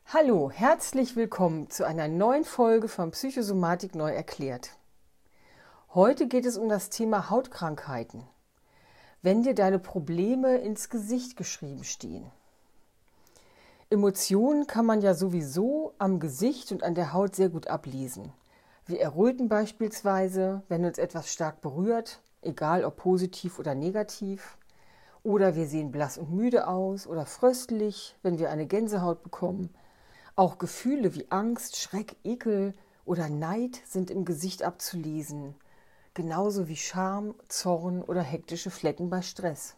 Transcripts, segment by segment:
Hallo, herzlich willkommen zu einer neuen Folge von Psychosomatik neu erklärt. Heute geht es um das Thema Hautkrankheiten. Wenn dir deine Probleme ins Gesicht geschrieben stehen. Emotionen kann man ja sowieso am Gesicht und an der Haut sehr gut ablesen. Wir erröten beispielsweise, wenn uns etwas stark berührt, egal ob positiv oder negativ. Oder wir sehen blass und müde aus oder fröstelig, wenn wir eine Gänsehaut bekommen. Auch Gefühle wie Angst, Schreck, Ekel oder Neid sind im Gesicht abzulesen, genauso wie Scham, Zorn oder hektische Flecken bei Stress.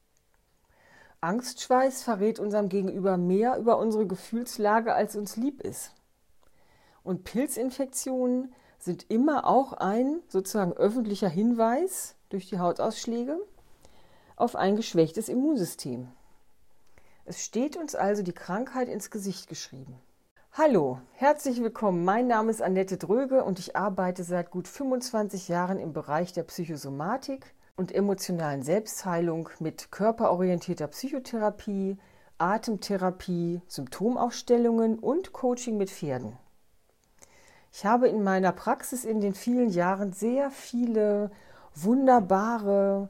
Angstschweiß verrät unserem Gegenüber mehr über unsere Gefühlslage, als uns lieb ist. Und Pilzinfektionen sind immer auch ein sozusagen öffentlicher Hinweis durch die Hautausschläge auf ein geschwächtes Immunsystem. Es steht uns also die Krankheit ins Gesicht geschrieben. Hallo, herzlich willkommen. Mein Name ist Annette Dröge und ich arbeite seit gut 25 Jahren im Bereich der Psychosomatik und emotionalen Selbstheilung mit körperorientierter Psychotherapie, Atemtherapie, Symptomaufstellungen und Coaching mit Pferden. Ich habe in meiner Praxis in den vielen Jahren sehr viele wunderbare,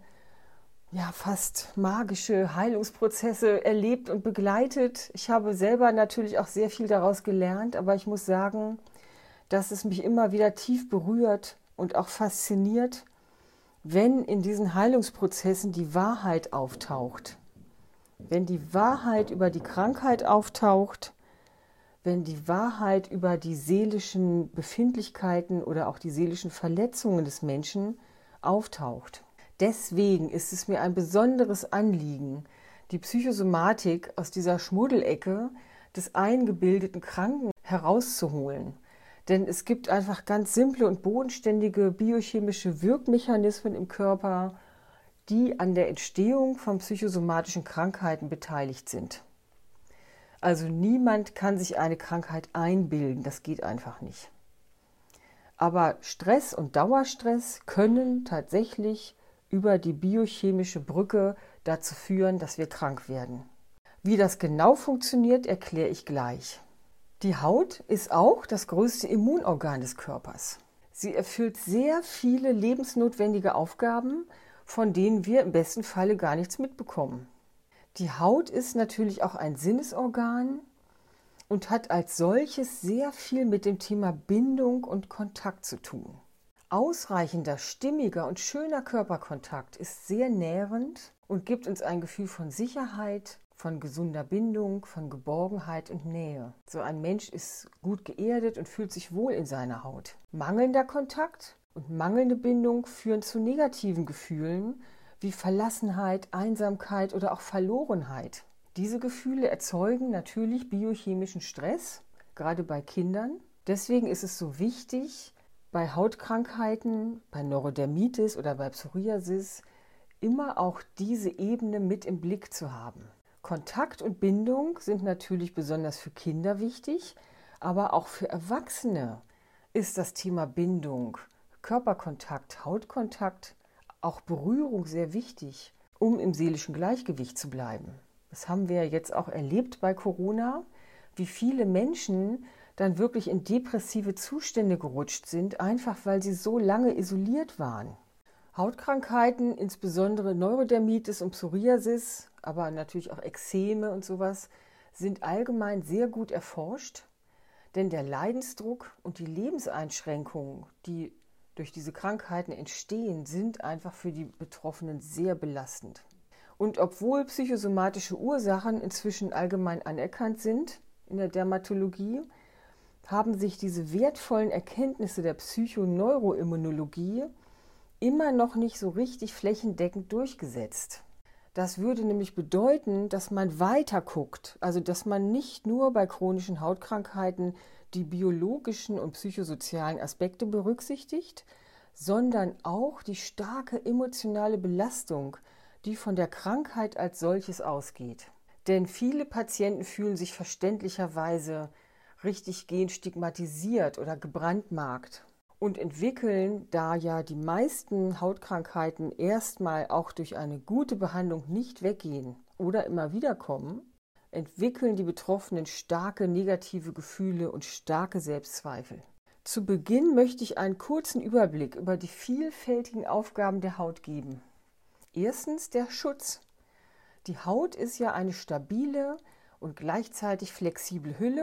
fast magische Heilungsprozesse erlebt und begleitet. Ich habe selber natürlich auch sehr viel daraus gelernt, aber ich muss sagen, dass es mich immer wieder tief berührt und auch fasziniert, wenn in diesen Heilungsprozessen die Wahrheit auftaucht. Wenn die Wahrheit über die Krankheit auftaucht, wenn die Wahrheit über die seelischen Befindlichkeiten oder auch die seelischen Verletzungen des Menschen auftaucht. Deswegen ist es mir ein besonderes Anliegen, die Psychosomatik aus dieser Schmuddelecke des eingebildeten Kranken herauszuholen. Denn es gibt einfach ganz simple und bodenständige biochemische Wirkmechanismen im Körper, die an der Entstehung von psychosomatischen Krankheiten beteiligt sind. Also niemand kann sich eine Krankheit einbilden, das geht einfach nicht. Aber Stress und Dauerstress können tatsächlich über die biochemische Brücke dazu führen, dass wir krank werden. Wie das genau funktioniert, erkläre ich gleich. Die Haut ist auch das größte Immunorgan des Körpers. Sie erfüllt sehr viele lebensnotwendige Aufgaben, von denen wir im besten Falle gar nichts mitbekommen. Die Haut ist natürlich auch ein Sinnesorgan und hat als solches sehr viel mit dem Thema Bindung und Kontakt zu tun. Ausreichender, stimmiger und schöner Körperkontakt ist sehr nährend und gibt uns ein Gefühl von Sicherheit, von gesunder Bindung, von Geborgenheit und Nähe. So ein Mensch ist gut geerdet und fühlt sich wohl in seiner Haut. Mangelnder Kontakt und mangelnde Bindung führen zu negativen Gefühlen wie Verlassenheit, Einsamkeit oder auch Verlorenheit. Diese Gefühle erzeugen natürlich biochemischen Stress, gerade bei Kindern. Deswegen ist es so wichtig, bei Hautkrankheiten, bei Neurodermitis oder bei Psoriasis immer auch diese Ebene mit im Blick zu haben. Kontakt und Bindung sind natürlich besonders für Kinder wichtig, aber auch für Erwachsene ist das Thema Bindung, Körperkontakt, Hautkontakt, auch Berührung sehr wichtig, um im seelischen Gleichgewicht zu bleiben. Das haben wir jetzt auch erlebt bei Corona, wie viele Menschen dann wirklich in depressive Zustände gerutscht sind, einfach weil sie so lange isoliert waren. Hautkrankheiten, insbesondere Neurodermitis und Psoriasis, aber natürlich auch Ekzeme und sowas, sind allgemein sehr gut erforscht, denn der Leidensdruck und die Lebenseinschränkungen, die durch diese Krankheiten entstehen, sind einfach für die Betroffenen sehr belastend. Und obwohl psychosomatische Ursachen inzwischen allgemein anerkannt sind in der Dermatologie, haben sich diese wertvollen Erkenntnisse der Psychoneuroimmunologie immer noch nicht so richtig flächendeckend durchgesetzt. Das würde nämlich bedeuten, dass man weiter guckt, also dass man nicht nur bei chronischen Hautkrankheiten die biologischen und psychosozialen Aspekte berücksichtigt, sondern auch die starke emotionale Belastung, die von der Krankheit als solches ausgeht. Denn viele Patienten fühlen sich verständlicherweise richtiggehend stigmatisiert oder gebrandmarkt und entwickeln, da ja die meisten Hautkrankheiten erstmal auch durch eine gute Behandlung nicht weggehen oder immer wieder kommen, entwickeln die Betroffenen starke negative Gefühle und starke Selbstzweifel. Zu Beginn möchte ich einen kurzen Überblick über die vielfältigen Aufgaben der Haut geben. Erstens der Schutz. Die Haut ist ja eine stabile und gleichzeitig flexible Hülle.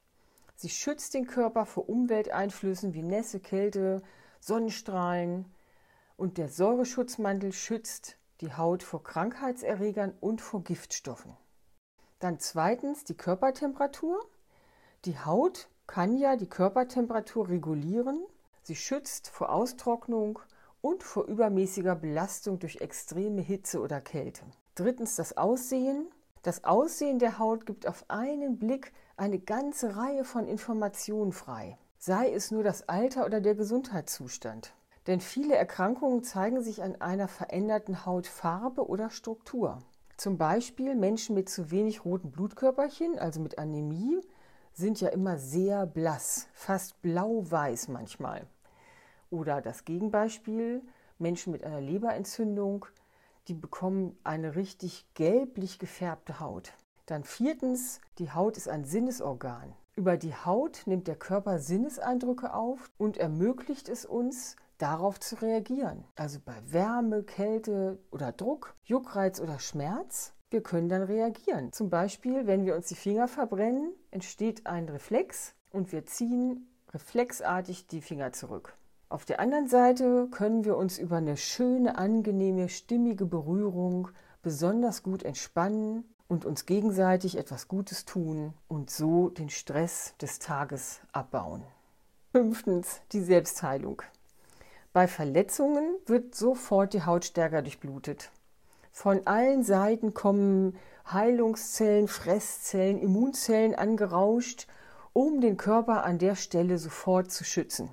Sie schützt den Körper vor Umwelteinflüssen wie Nässe, Kälte, Sonnenstrahlen. Und der Säureschutzmantel schützt die Haut vor Krankheitserregern und vor Giftstoffen. Dann zweitens die Körpertemperatur. Die Haut kann ja die Körpertemperatur regulieren. Sie schützt vor Austrocknung und vor übermäßiger Belastung durch extreme Hitze oder Kälte. Drittens das Aussehen. Das Aussehen der Haut gibt auf einen Blick eine ganze Reihe von Informationen frei. Sei es nur das Alter oder der Gesundheitszustand. Denn viele Erkrankungen zeigen sich an einer veränderten Hautfarbe oder Struktur. Zum Beispiel Menschen mit zu wenig roten Blutkörperchen, also mit Anämie, sind ja immer sehr blass, fast blau-weiß manchmal. Oder das Gegenbeispiel, Menschen mit einer Leberentzündung, die bekommen eine richtig gelblich gefärbte Haut. Dann viertens, die Haut ist ein Sinnesorgan. Über die Haut nimmt der Körper Sinneseindrücke auf und ermöglicht es uns, darauf zu reagieren. Also bei Wärme, Kälte oder Druck, Juckreiz oder Schmerz, wir können dann reagieren. Zum Beispiel, wenn wir uns die Finger verbrennen, entsteht ein Reflex und wir ziehen reflexartig die Finger zurück. Auf der anderen Seite können wir uns über eine schöne, angenehme, stimmige Berührung besonders gut entspannen und uns gegenseitig etwas Gutes tun und so den Stress des Tages abbauen. Fünftens, die Selbstheilung. Bei Verletzungen wird sofort die Haut stärker durchblutet. Von allen Seiten kommen Heilungszellen, Fresszellen, Immunzellen angerauscht, um den Körper an der Stelle sofort zu schützen.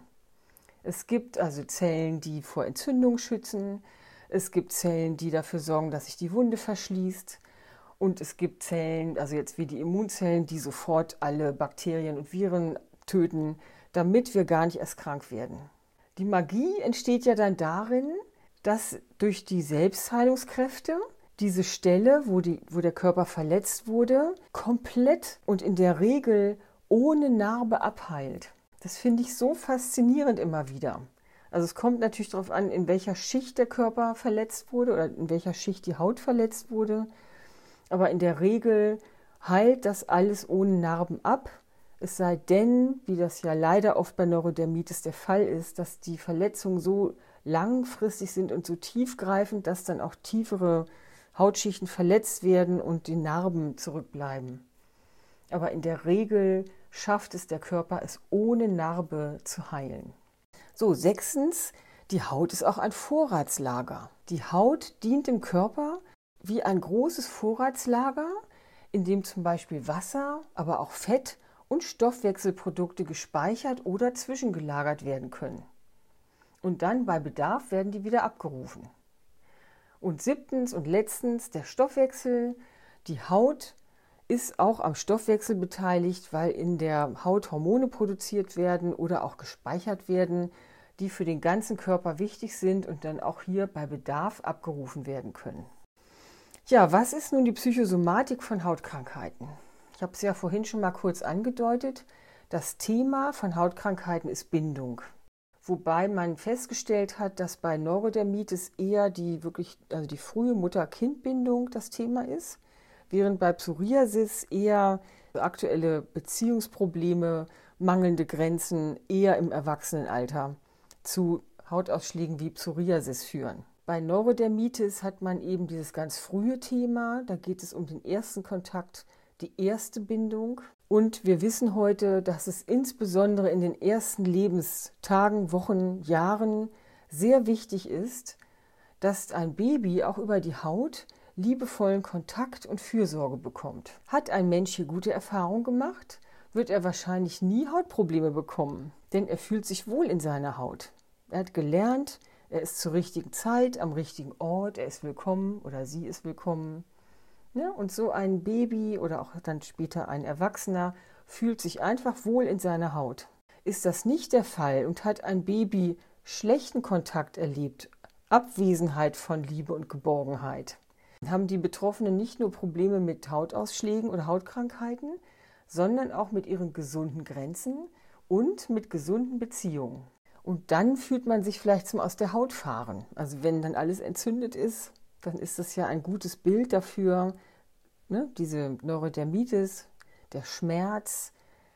Es gibt also Zellen, die vor Entzündung schützen, es gibt Zellen, die dafür sorgen, dass sich die Wunde verschließt und es gibt Zellen, also jetzt wie die Immunzellen, die sofort alle Bakterien und Viren töten, damit wir gar nicht erst krank werden. Die Magie entsteht ja dann darin, dass durch die Selbstheilungskräfte diese Stelle, wo der Körper verletzt wurde, komplett und in der Regel ohne Narbe abheilt. Das finde ich so faszinierend immer wieder. Also es kommt natürlich darauf an, in welcher Schicht der Körper verletzt wurde oder in welcher Schicht die Haut verletzt wurde. Aber in der Regel heilt das alles ohne Narben ab. Es sei denn, wie das ja leider oft bei Neurodermitis der Fall ist, dass die Verletzungen so langfristig sind und so tiefgreifend, dass dann auch tiefere Hautschichten verletzt werden und die Narben zurückbleiben. Aber in der Regel schafft es der Körper, es ohne Narbe zu heilen. So, sechstens, die Haut ist auch ein Vorratslager. Die Haut dient dem Körper wie ein großes Vorratslager, in dem zum Beispiel Wasser, aber auch Fett und Stoffwechselprodukte gespeichert oder zwischengelagert werden können. Und dann bei Bedarf werden die wieder abgerufen. Und siebtens und letztens der Stoffwechsel. Die Haut ist auch am Stoffwechsel beteiligt, weil in der Haut Hormone produziert werden oder auch gespeichert werden, die für den ganzen Körper wichtig sind und dann auch hier bei Bedarf abgerufen werden können. Ja, was ist nun die Psychosomatik von Hautkrankheiten? Ich habe es ja vorhin schon mal kurz angedeutet. Das Thema von Hautkrankheiten ist Bindung. Wobei man festgestellt hat, dass bei Neurodermitis eher die frühe Mutter-Kind-Bindung das Thema ist, während bei Psoriasis eher aktuelle Beziehungsprobleme, mangelnde Grenzen eher im Erwachsenenalter zu Hautausschlägen wie Psoriasis führen. Bei Neurodermitis hat man eben dieses ganz frühe Thema, da geht es um den ersten Kontakt, die erste Bindung. Und wir wissen heute, dass es insbesondere in den ersten Lebenstagen, Wochen, Jahren sehr wichtig ist, dass ein Baby auch über die Haut liebevollen Kontakt und Fürsorge bekommt. Hat ein Mensch hier gute Erfahrungen gemacht, wird er wahrscheinlich nie Hautprobleme bekommen, denn er fühlt sich wohl in seiner Haut. Er hat gelernt, er ist zur richtigen Zeit, am richtigen Ort, er ist willkommen oder sie ist willkommen. Ja, und so ein Baby oder auch dann später ein Erwachsener fühlt sich einfach wohl in seiner Haut. Ist das nicht der Fall und hat ein Baby schlechten Kontakt erlebt, Abwesenheit von Liebe und Geborgenheit, haben die Betroffenen nicht nur Probleme mit Hautausschlägen oder Hautkrankheiten, sondern auch mit ihren gesunden Grenzen und mit gesunden Beziehungen. Und dann fühlt man sich vielleicht zum aus der Haut fahren. Also wenn dann alles entzündet ist, dann ist das ja ein gutes Bild dafür, ne? Diese Neurodermitis, der Schmerz,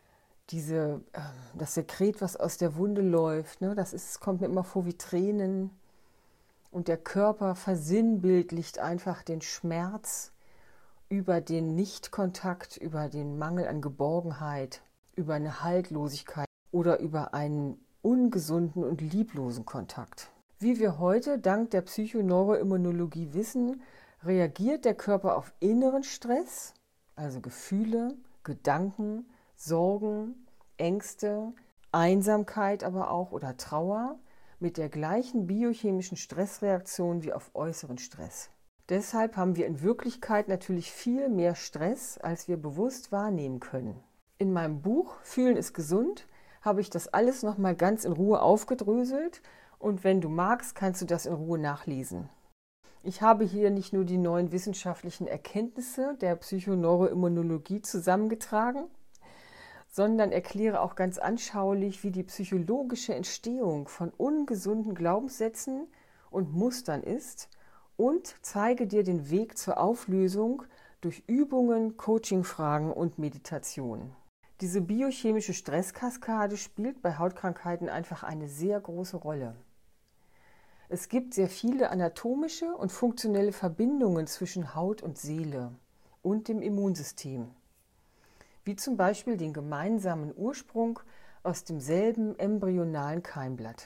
das Sekret, was aus der Wunde läuft, ne? Kommt mir immer vor wie Tränen. Und der Körper versinnbildlicht einfach den Schmerz über den Nichtkontakt, über den Mangel an Geborgenheit, über eine Haltlosigkeit oder über einen ungesunden und lieblosen Kontakt. Wie wir heute dank der Psychoneuroimmunologie wissen, reagiert der Körper auf inneren Stress, also Gefühle, Gedanken, Sorgen, Ängste, Einsamkeit aber auch oder Trauer mit der gleichen biochemischen Stressreaktion wie auf äußeren Stress. Deshalb haben wir in Wirklichkeit natürlich viel mehr Stress, als wir bewusst wahrnehmen können. In meinem Buch Fühlen ist gesund habe ich das alles nochmal ganz in Ruhe aufgedröselt und wenn du magst, kannst du das in Ruhe nachlesen. Ich habe hier nicht nur die neuen wissenschaftlichen Erkenntnisse der Psychoneuroimmunologie zusammengetragen, sondern erkläre auch ganz anschaulich, wie die psychologische Entstehung von ungesunden Glaubenssätzen und Mustern ist und zeige dir den Weg zur Auflösung durch Übungen, Coachingfragen und Meditation. Diese biochemische Stresskaskade spielt bei Hautkrankheiten einfach eine sehr große Rolle. Es gibt sehr viele anatomische und funktionelle Verbindungen zwischen Haut und Seele und dem Immunsystem, wie zum Beispiel den gemeinsamen Ursprung aus demselben embryonalen Keimblatt.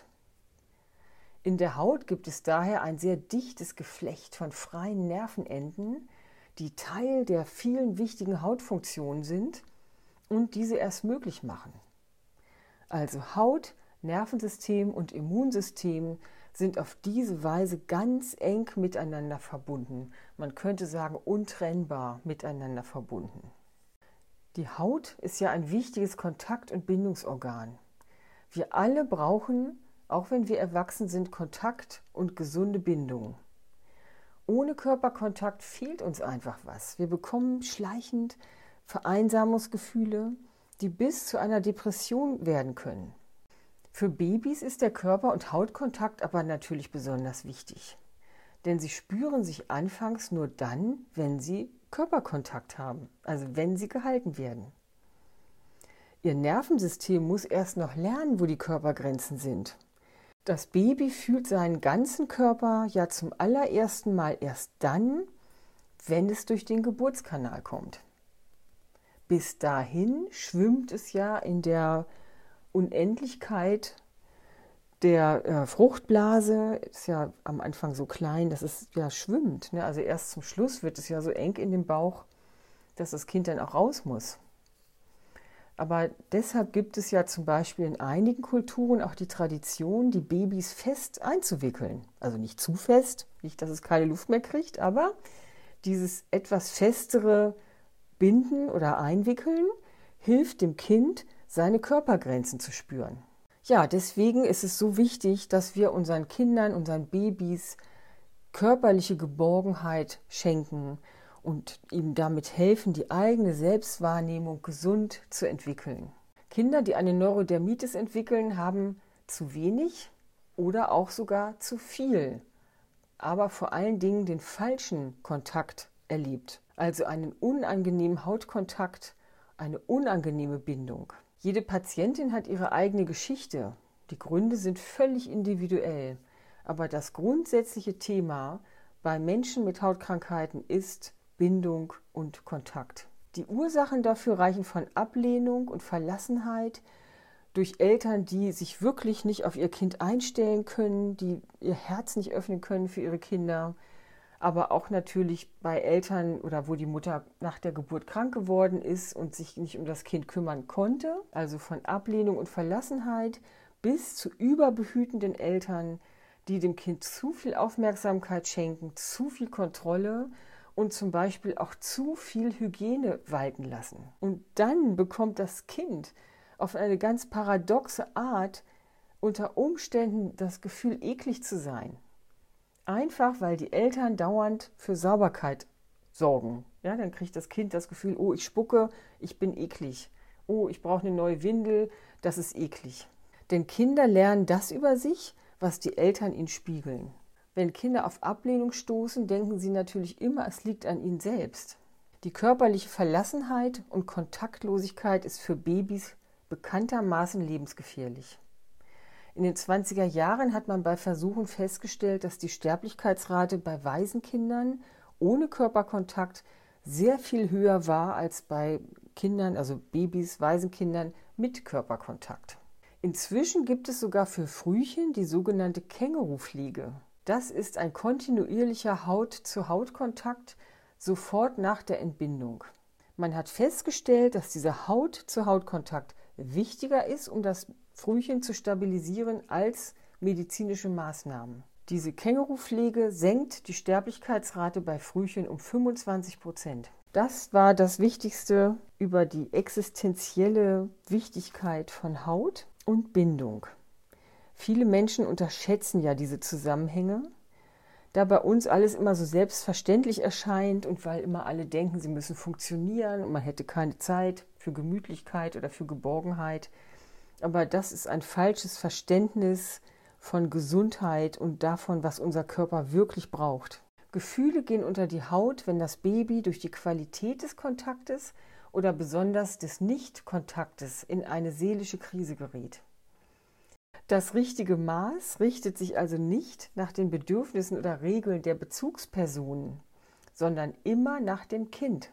In der Haut gibt es daher ein sehr dichtes Geflecht von freien Nervenenden, die Teil der vielen wichtigen Hautfunktionen sind und diese erst möglich machen. Also Haut, Nervensystem und Immunsystem sind auf diese Weise ganz eng miteinander verbunden. Man könnte sagen, untrennbar miteinander verbunden. Die Haut ist ja ein wichtiges Kontakt- und Bindungsorgan. Wir alle brauchen, auch wenn wir erwachsen sind, Kontakt und gesunde Bindung. Ohne Körperkontakt fehlt uns einfach was. Wir bekommen schleichend Vereinsamungsgefühle, die bis zu einer Depression werden können. Für Babys ist der Körper- und Hautkontakt aber natürlich besonders wichtig, denn sie spüren sich anfangs nur dann, wenn sie Körperkontakt haben, also wenn sie gehalten werden. Ihr Nervensystem muss erst noch lernen, wo die Körpergrenzen sind. Das Baby fühlt seinen ganzen Körper ja zum allerersten Mal erst dann, wenn es durch den Geburtskanal kommt. Bis dahin schwimmt es ja in der Unendlichkeit der Fruchtblase, ist ja am Anfang so klein, dass es ja schwimmt. Ne? Also erst zum Schluss wird es ja so eng in dem Bauch, dass das Kind dann auch raus muss. Aber deshalb gibt es ja zum Beispiel in einigen Kulturen auch die Tradition, die Babys fest einzuwickeln. Also nicht zu fest, nicht, dass es keine Luft mehr kriegt, aber dieses etwas festere Binden oder Einwickeln hilft dem Kind, seine Körpergrenzen zu spüren. Ja, deswegen ist es so wichtig, dass wir unseren Kindern, unseren Babys körperliche Geborgenheit schenken und ihnen damit helfen, die eigene Selbstwahrnehmung gesund zu entwickeln. Kinder, die eine Neurodermitis entwickeln, haben zu wenig oder auch sogar zu viel, aber vor allen Dingen den falschen Kontakt erlebt. Also einen unangenehmen Hautkontakt, eine unangenehme Bindung. Jede Patientin hat ihre eigene Geschichte. Die Gründe sind völlig individuell. Aber das grundsätzliche Thema bei Menschen mit Hautkrankheiten ist Bindung und Kontakt. Die Ursachen dafür reichen von Ablehnung und Verlassenheit durch Eltern, die sich wirklich nicht auf ihr Kind einstellen können, die ihr Herz nicht öffnen können für ihre Kinder, aber auch natürlich bei Eltern oder wo die Mutter nach der Geburt krank geworden ist und sich nicht um das Kind kümmern konnte, also von Ablehnung und Verlassenheit bis zu überbehütenden Eltern, die dem Kind zu viel Aufmerksamkeit schenken, zu viel Kontrolle und zum Beispiel auch zu viel Hygiene walten lassen. Und dann bekommt das Kind auf eine ganz paradoxe Art unter Umständen das Gefühl, eklig zu sein. Einfach, weil die Eltern dauernd für Sauberkeit sorgen. Ja, dann kriegt das Kind das Gefühl, oh, ich spucke, ich bin eklig. Oh, ich brauche eine neue Windel, das ist eklig. Denn Kinder lernen das über sich, was die Eltern ihnen spiegeln. Wenn Kinder auf Ablehnung stoßen, denken sie natürlich immer, es liegt an ihnen selbst. Die körperliche Verlassenheit und Kontaktlosigkeit ist für Babys bekanntermaßen lebensgefährlich. In den 20er Jahren hat man bei Versuchen festgestellt, dass die Sterblichkeitsrate bei Waisenkindern ohne Körperkontakt sehr viel höher war als bei Kindern, also Babys, Waisenkindern mit Körperkontakt. Inzwischen gibt es sogar für Frühchen die sogenannte Kängurupflege. Das ist ein kontinuierlicher Haut-zu-Haut-Kontakt sofort nach der Entbindung. Man hat festgestellt, dass dieser Haut-zu-Haut-Kontakt wichtiger ist, um das Frühchen zu stabilisieren, als medizinische Maßnahmen. Diese Kängurupflege senkt die Sterblichkeitsrate bei Frühchen um 25%. Das war das Wichtigste über die existenzielle Wichtigkeit von Haut und Bindung. Viele Menschen unterschätzen ja diese Zusammenhänge, da bei uns alles immer so selbstverständlich erscheint und weil immer alle denken, sie müssen funktionieren und man hätte keine Zeit für Gemütlichkeit oder für Geborgenheit. Aber das ist ein falsches Verständnis von Gesundheit und davon, was unser Körper wirklich braucht. Gefühle gehen unter die Haut, wenn das Baby durch die Qualität des Kontaktes oder besonders des Nicht-Kontaktes in eine seelische Krise gerät. Das richtige Maß richtet sich also nicht nach den Bedürfnissen oder Regeln der Bezugspersonen, sondern immer nach dem Kind.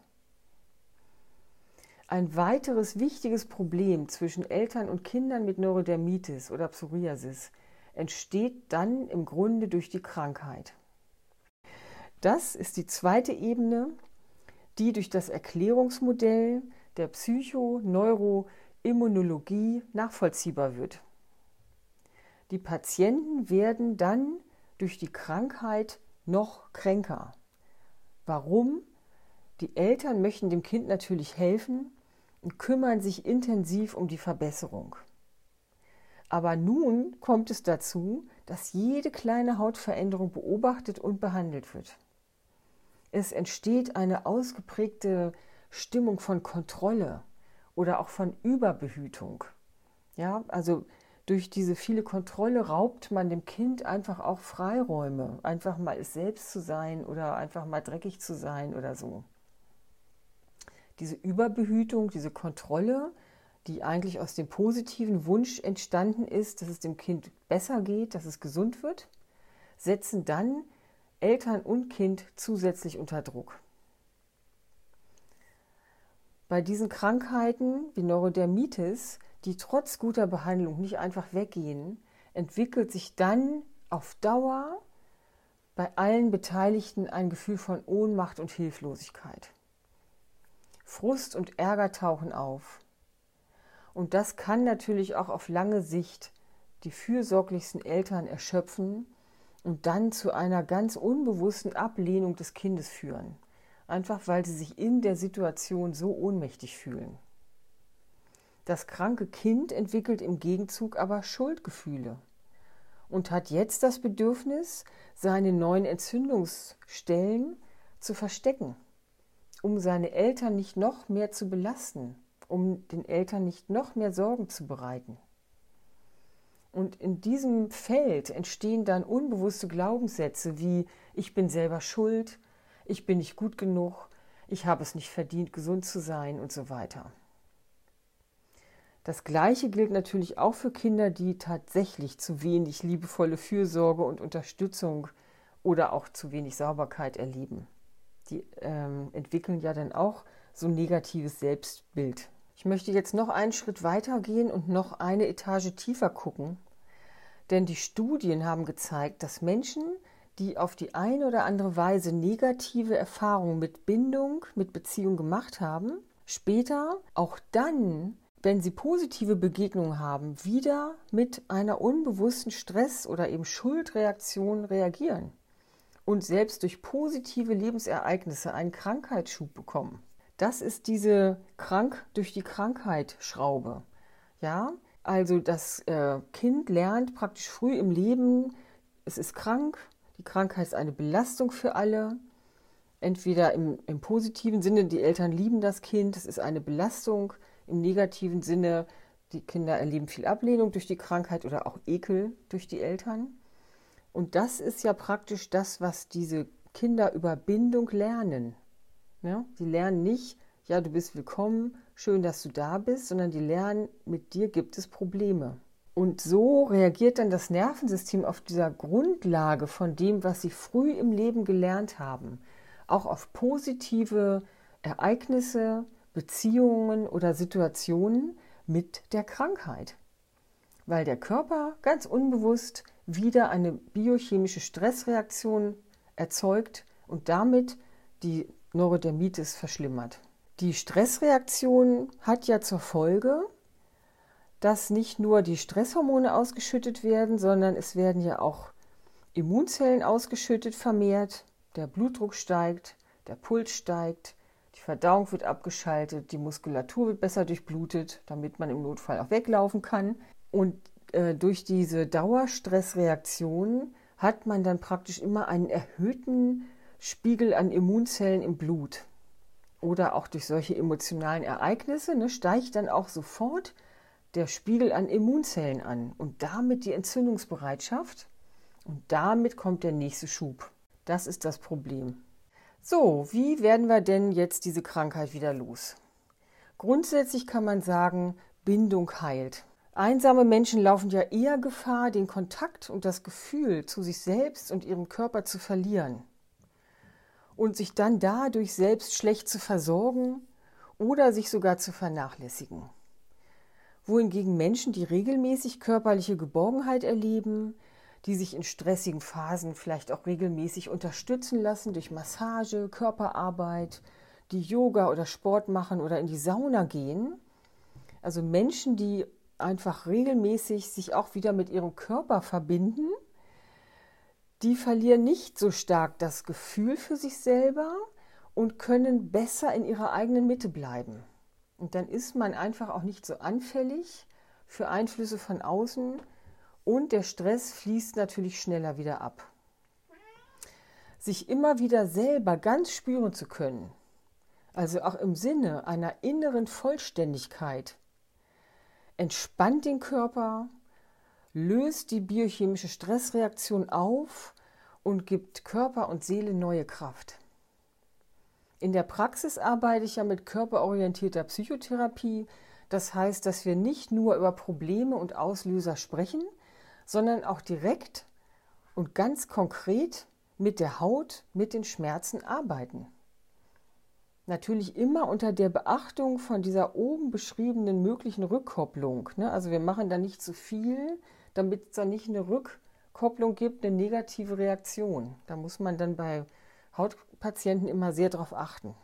Ein weiteres wichtiges Problem zwischen Eltern und Kindern mit Neurodermitis oder Psoriasis entsteht dann im Grunde durch die Krankheit. Das ist die zweite Ebene, die durch das Erklärungsmodell der Psychoneuroimmunologie nachvollziehbar wird. Die Patienten werden dann durch die Krankheit noch kränker. Warum? Die Eltern möchten dem Kind natürlich helfen und kümmern sich intensiv um die Verbesserung. Aber nun kommt es dazu, dass jede kleine Hautveränderung beobachtet und behandelt wird. Es entsteht eine ausgeprägte Stimmung von Kontrolle oder auch von Überbehütung. Ja, also durch diese viele Kontrolle raubt man dem Kind einfach auch Freiräume, einfach mal es selbst zu sein oder einfach mal dreckig zu sein oder so. Diese Überbehütung, diese Kontrolle, die eigentlich aus dem positiven Wunsch entstanden ist, dass es dem Kind besser geht, dass es gesund wird, setzen dann Eltern und Kind zusätzlich unter Druck. Bei diesen Krankheiten wie Neurodermitis, die trotz guter Behandlung nicht einfach weggehen, entwickelt sich dann auf Dauer bei allen Beteiligten ein Gefühl von Ohnmacht und Hilflosigkeit. Frust und Ärger tauchen auf. Und das kann natürlich auch auf lange Sicht die fürsorglichsten Eltern erschöpfen und dann zu einer ganz unbewussten Ablehnung des Kindes führen. Einfach weil sie sich in der Situation so ohnmächtig fühlen. Das kranke Kind entwickelt im Gegenzug aber Schuldgefühle und hat jetzt das Bedürfnis, seine neuen Entzündungsstellen zu verstecken, um seine Eltern nicht noch mehr zu belasten, um den Eltern nicht noch mehr Sorgen zu bereiten. Und in diesem Feld entstehen dann unbewusste Glaubenssätze wie: Ich bin selber schuld, ich bin nicht gut genug, ich habe es nicht verdient, gesund zu sein und so weiter. Das Gleiche gilt natürlich auch für Kinder, die tatsächlich zu wenig liebevolle Fürsorge und Unterstützung oder auch zu wenig Sauberkeit erleben. Die entwickeln ja dann auch so ein negatives Selbstbild. Ich möchte jetzt noch einen Schritt weiter gehen und noch eine Etage tiefer gucken, denn die Studien haben gezeigt, dass Menschen, die auf die eine oder andere Weise negative Erfahrungen mit Bindung, mit Beziehung gemacht haben, später auch dann, wenn sie positive Begegnungen haben, wieder mit einer unbewussten Stress- oder eben Schuldreaktion reagieren und selbst durch positive Lebensereignisse einen Krankheitsschub bekommen. Das ist diese Krank durch die Krankheit Schraube. Ja, also das Kind lernt praktisch früh im Leben, es ist krank, Die Krankheit ist eine Belastung für alle. Entweder im positiven Sinne, die Eltern lieben das Kind, es ist eine Belastung. Im negativen Sinne, die Kinder erleben viel Ablehnung durch die Krankheit oder auch Ekel durch die Eltern. Und das ist ja praktisch das, was diese Kinder über Bindung lernen. Ja? Die lernen nicht, ja, du bist willkommen, schön, dass du da bist, sondern die lernen, mit dir gibt es Probleme. Und so reagiert dann das Nervensystem auf dieser Grundlage von dem, was sie früh im Leben gelernt haben, auch auf positive Ereignisse, Beziehungen oder Situationen mit der Krankheit. Weil der Körper ganz unbewusst wieder eine biochemische Stressreaktion erzeugt und damit die Neurodermitis verschlimmert. Die Stressreaktion hat ja zur Folge, dass nicht nur die Stresshormone ausgeschüttet werden, sondern es werden ja auch Immunzellen ausgeschüttet vermehrt, der Blutdruck steigt, der Puls steigt, die Verdauung wird abgeschaltet, die Muskulatur wird besser durchblutet, damit man im Notfall auch weglaufen kann. Und durch diese Dauerstressreaktion hat man dann praktisch immer einen erhöhten Spiegel an Immunzellen im Blut. Oder auch durch solche emotionalen Ereignisse steigt dann auch sofort der Spiegel an Immunzellen an und damit die Entzündungsbereitschaft und damit kommt der nächste Schub. Das ist das Problem. So, wie werden wir denn jetzt diese Krankheit wieder los? Grundsätzlich kann man sagen, Bindung heilt. Einsame Menschen laufen ja eher Gefahr, den Kontakt und das Gefühl zu sich selbst und ihrem Körper zu verlieren und sich dann dadurch selbst schlecht zu versorgen oder sich sogar zu vernachlässigen. Wohingegen Menschen, die regelmäßig körperliche Geborgenheit erleben, die sich in stressigen Phasen vielleicht auch regelmäßig unterstützen lassen durch Massage, Körperarbeit, die Yoga oder Sport machen oder in die Sauna gehen, also Menschen, die einfach regelmäßig sich auch wieder mit ihrem Körper verbinden, die verlieren nicht so stark das Gefühl für sich selber und können besser in ihrer eigenen Mitte bleiben. Und dann ist man einfach auch nicht so anfällig für Einflüsse von außen und der Stress fließt natürlich schneller wieder ab. Sich immer wieder selber ganz spüren zu können, also auch im Sinne einer inneren Vollständigkeit, entspannt den Körper, löst die biochemische Stressreaktion auf und gibt Körper und Seele neue Kraft. In der Praxis arbeite ich ja mit körperorientierter Psychotherapie. Das heißt, dass wir nicht nur über Probleme und Auslöser sprechen, sondern auch direkt und ganz konkret mit der Haut, mit den Schmerzen arbeiten. Natürlich immer unter der Beachtung von dieser oben beschriebenen möglichen Rückkopplung. Also wir machen da nicht zu viel, damit es dann nicht eine Rückkopplung gibt, eine negative Reaktion. Da muss man dann bei Hautpatienten immer sehr darauf achten.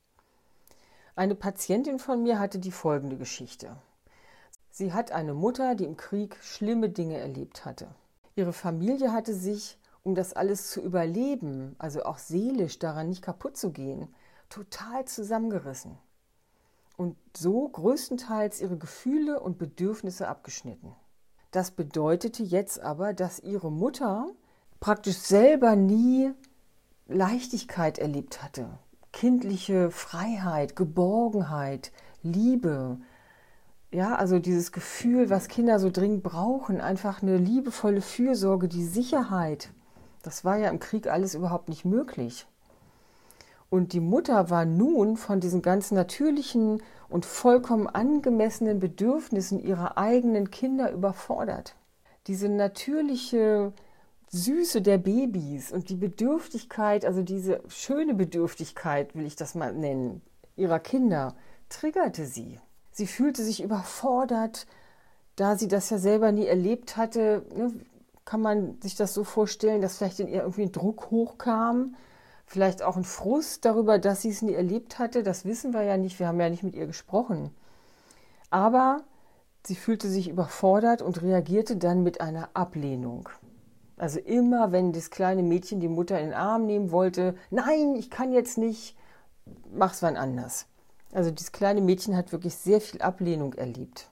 Eine Patientin von mir hatte die folgende Geschichte. Sie hat eine Mutter, die im Krieg schlimme Dinge erlebt hatte. Ihre Familie hatte sich, um das alles zu überleben, also auch seelisch daran nicht kaputt zu gehen, total zusammengerissen und so größtenteils ihre Gefühle und Bedürfnisse abgeschnitten. Das bedeutete jetzt aber, dass ihre Mutter praktisch selber nie Leichtigkeit erlebt hatte, kindliche Freiheit, Geborgenheit, Liebe. Ja, also dieses Gefühl, was Kinder so dringend brauchen, einfach eine liebevolle Fürsorge, die Sicherheit. Das war ja im Krieg alles überhaupt nicht möglich. Und die Mutter war nun von diesen ganz natürlichen und vollkommen angemessenen Bedürfnissen ihrer eigenen Kinder überfordert. Diese natürliche Süße der Babys und die Bedürftigkeit, also diese schöne Bedürftigkeit, will ich das mal nennen, ihrer Kinder, triggerte sie. Sie fühlte sich überfordert, da sie das ja selber nie erlebt hatte. Kann man sich das so vorstellen, dass vielleicht in ihr irgendwie ein Druck hochkam, vielleicht auch ein Frust darüber, dass sie es nie erlebt hatte. Das wissen wir ja nicht, wir haben ja nicht mit ihr gesprochen. Aber sie fühlte sich überfordert und reagierte dann mit einer Ablehnung. Also immer, wenn das kleine Mädchen die Mutter in den Arm nehmen wollte, nein, ich kann jetzt nicht, mach's wann anders. Also dieses kleine Mädchen hat wirklich sehr viel Ablehnung erlebt.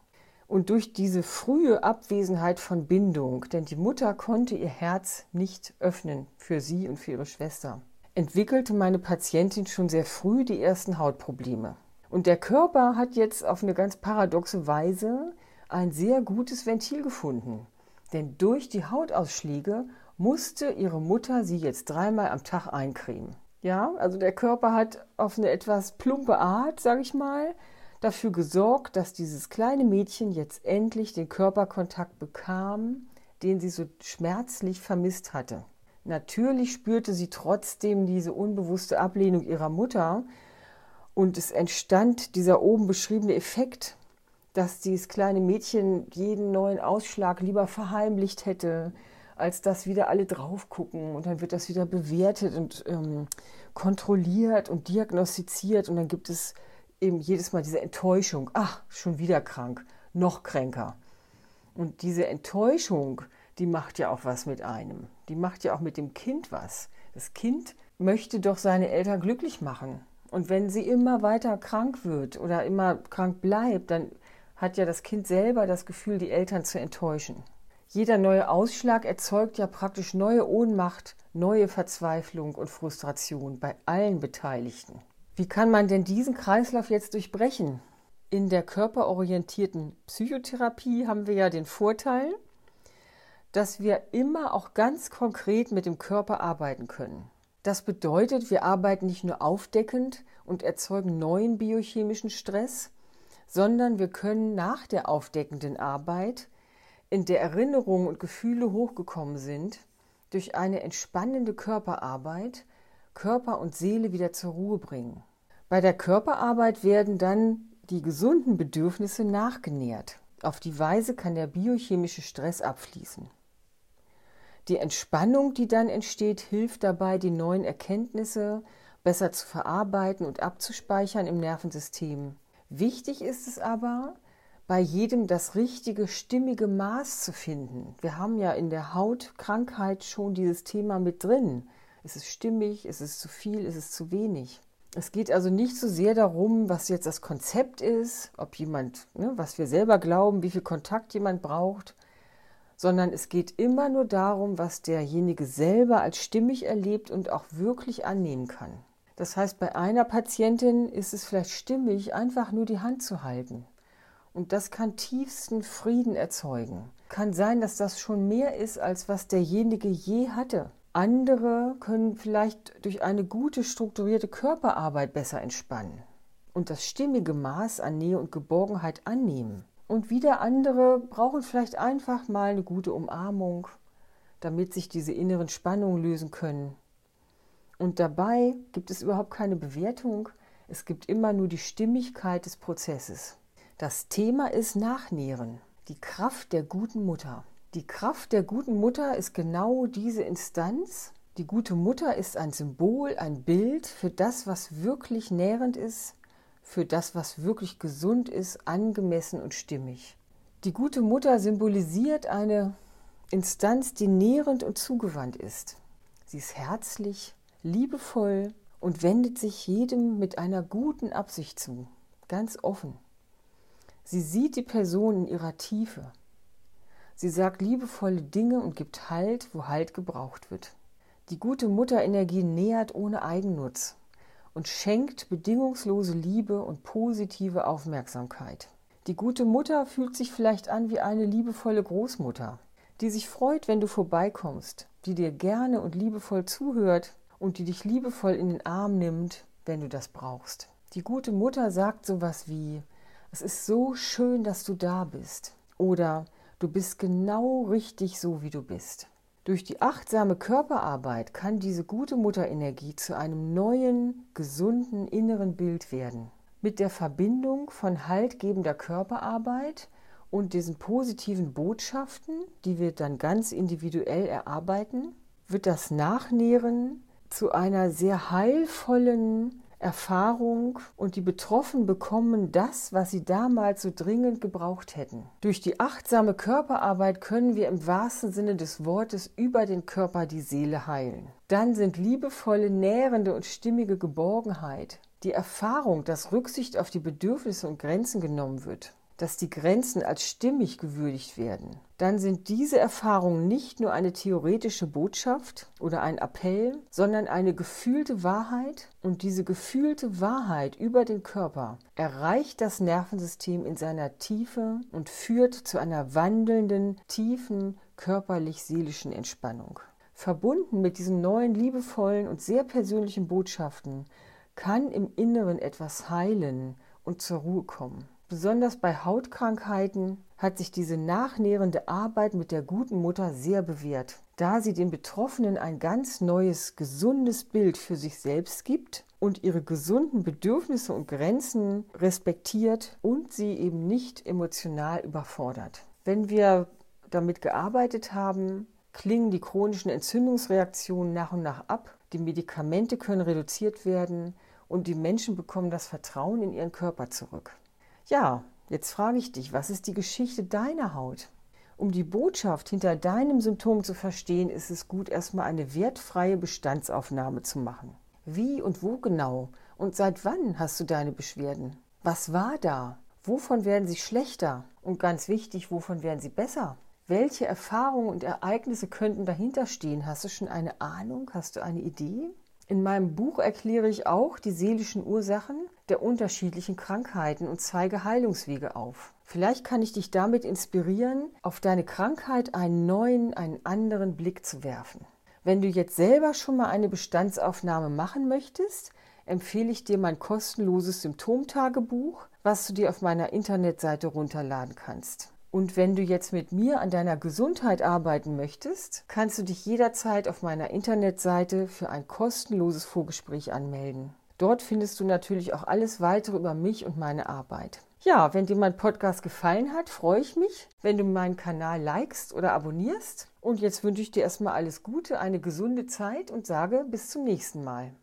Und durch diese frühe Abwesenheit von Bindung, denn die Mutter konnte ihr Herz nicht öffnen für sie und für ihre Schwester, entwickelte meine Patientin schon sehr früh die ersten Hautprobleme. Und der Körper hat jetzt auf eine ganz paradoxe Weise ein sehr gutes Ventil gefunden. Denn durch die Hautausschläge musste ihre Mutter sie jetzt 3-mal am Tag eincremen. Ja, also der Körper hat auf eine etwas plumpe Art, sage ich mal, dafür gesorgt, dass dieses kleine Mädchen jetzt endlich den Körperkontakt bekam, den sie so schmerzlich vermisst hatte. Natürlich spürte sie trotzdem diese unbewusste Ablehnung ihrer Mutter und es entstand dieser oben beschriebene Effekt, dass dieses kleine Mädchen jeden neuen Ausschlag lieber verheimlicht hätte, als dass wieder alle drauf gucken und dann wird das wieder bewertet und kontrolliert und diagnostiziert und dann gibt es eben jedes Mal diese Enttäuschung, ach, schon wieder krank, noch kränker. Und diese Enttäuschung, die macht ja auch was mit einem. Die macht ja auch mit dem Kind was. Das Kind möchte doch seine Eltern glücklich machen. Und wenn sie immer weiter krank wird oder immer krank bleibt, dann hat ja das Kind selber das Gefühl, die Eltern zu enttäuschen. Jeder neue Ausschlag erzeugt ja praktisch neue Ohnmacht, neue Verzweiflung und Frustration bei allen Beteiligten. Wie kann man denn diesen Kreislauf jetzt durchbrechen? In der körperorientierten Psychotherapie haben wir ja den Vorteil, dass wir immer auch ganz konkret mit dem Körper arbeiten können. Das bedeutet, wir arbeiten nicht nur aufdeckend und erzeugen neuen biochemischen Stress, sondern wir können nach der aufdeckenden Arbeit, in der Erinnerungen und Gefühle hochgekommen sind, durch eine entspannende Körperarbeit Körper und Seele wieder zur Ruhe bringen. Bei der Körperarbeit werden dann die gesunden Bedürfnisse nachgenährt. Auf die Weise kann der biochemische Stress abfließen. Die Entspannung, die dann entsteht, hilft dabei, die neuen Erkenntnisse besser zu verarbeiten und abzuspeichern im Nervensystem. Wichtig ist es aber, bei jedem das richtige, stimmige Maß zu finden. Wir haben ja in der Hautkrankheit schon dieses Thema mit drin. Ist es stimmig? Ist es zu viel? Ist es zu wenig? Es geht also nicht so sehr darum, was jetzt das Konzept ist, ob jemand, was wir selber glauben, wie viel Kontakt jemand braucht, sondern es geht immer nur darum, was derjenige selber als stimmig erlebt und auch wirklich annehmen kann. Das heißt, bei einer Patientin ist es vielleicht stimmig, einfach nur die Hand zu halten. Und das kann tiefsten Frieden erzeugen. Kann sein, dass das schon mehr ist, als was derjenige je hatte. Andere können vielleicht durch eine gute, strukturierte Körperarbeit besser entspannen und das stimmige Maß an Nähe und Geborgenheit annehmen. Und wieder andere brauchen vielleicht einfach mal eine gute Umarmung, damit sich diese inneren Spannungen lösen können. Und dabei gibt es überhaupt keine Bewertung, es gibt immer nur die Stimmigkeit des Prozesses. Das Thema ist Nachnähren, die Kraft der guten Mutter. Die Kraft der guten Mutter ist genau diese Instanz. Die gute Mutter ist ein Symbol, ein Bild für das, was wirklich nährend ist, für das, was wirklich gesund ist, angemessen und stimmig. Die gute Mutter symbolisiert eine Instanz, die nährend und zugewandt ist. Sie ist herzlich, liebevoll und wendet sich jedem mit einer guten Absicht zu, ganz offen. Sie sieht die Person in ihrer Tiefe. Sie sagt liebevolle Dinge und gibt Halt, wo Halt gebraucht wird. Die gute Mutterenergie nährt ohne Eigennutz und schenkt bedingungslose Liebe und positive Aufmerksamkeit. Die gute Mutter fühlt sich vielleicht an wie eine liebevolle Großmutter, die sich freut, wenn du vorbeikommst, die dir gerne und liebevoll zuhört und die dich liebevoll in den Arm nimmt, wenn du das brauchst. Die gute Mutter sagt sowas wie: Es ist so schön, dass du da bist. Oder du bist genau richtig so, wie du bist. Durch die achtsame Körperarbeit kann diese gute Mutterenergie zu einem neuen, gesunden inneren Bild werden. Mit der Verbindung von haltgebender Körperarbeit und diesen positiven Botschaften, die wir dann ganz individuell erarbeiten, wird das Nachnähren zu einer sehr heilvollen Erfahrung und die Betroffenen bekommen das, was sie damals so dringend gebraucht hätten. Durch die achtsame Körperarbeit können wir im wahrsten Sinne des Wortes über den Körper die Seele heilen. Dann sind liebevolle, nährende und stimmige Geborgenheit, die Erfahrung, dass Rücksicht auf die Bedürfnisse und Grenzen genommen wird, dass die Grenzen als stimmig gewürdigt werden, dann sind diese Erfahrungen nicht nur eine theoretische Botschaft oder ein Appell, sondern eine gefühlte Wahrheit. Und diese gefühlte Wahrheit über den Körper erreicht das Nervensystem in seiner Tiefe und führt zu einer wandelnden, tiefen, körperlich-seelischen Entspannung. Verbunden mit diesen neuen, liebevollen und sehr persönlichen Botschaften kann im Inneren etwas heilen und zur Ruhe kommen. Besonders bei Hautkrankheiten hat sich diese nachnährende Arbeit mit der guten Mutter sehr bewährt, da sie den Betroffenen ein ganz neues, gesundes Bild für sich selbst gibt und ihre gesunden Bedürfnisse und Grenzen respektiert und sie eben nicht emotional überfordert. Wenn wir damit gearbeitet haben, klingen die chronischen Entzündungsreaktionen nach und nach ab, die Medikamente können reduziert werden und die Menschen bekommen das Vertrauen in ihren Körper zurück. Ja, jetzt frage ich dich, was ist die Geschichte deiner Haut? Um die Botschaft hinter deinem Symptom zu verstehen, ist es gut, erstmal eine wertfreie Bestandsaufnahme zu machen. Wie und wo genau und seit wann hast du deine Beschwerden? Was war da? Wovon werden sie schlechter? Und ganz wichtig, wovon werden sie besser? Welche Erfahrungen und Ereignisse könnten dahinter stehen? Hast du schon eine Ahnung? Hast du eine Idee? In meinem Buch erkläre ich auch die seelischen Ursachen der unterschiedlichen Krankheiten und zeige Heilungswege auf. Vielleicht kann ich dich damit inspirieren, auf deine Krankheit einen neuen, einen anderen Blick zu werfen. Wenn du jetzt selber schon mal eine Bestandsaufnahme machen möchtest, empfehle ich dir mein kostenloses Symptomtagebuch, was du dir auf meiner Internetseite runterladen kannst. Und wenn du jetzt mit mir an deiner Gesundheit arbeiten möchtest, kannst du dich jederzeit auf meiner Internetseite für ein kostenloses Vorgespräch anmelden. Dort findest du natürlich auch alles weitere über mich und meine Arbeit. Ja, wenn dir mein Podcast gefallen hat, freue ich mich, wenn du meinen Kanal likest oder abonnierst. Und jetzt wünsche ich dir erstmal alles Gute, eine gesunde Zeit und sage bis zum nächsten Mal.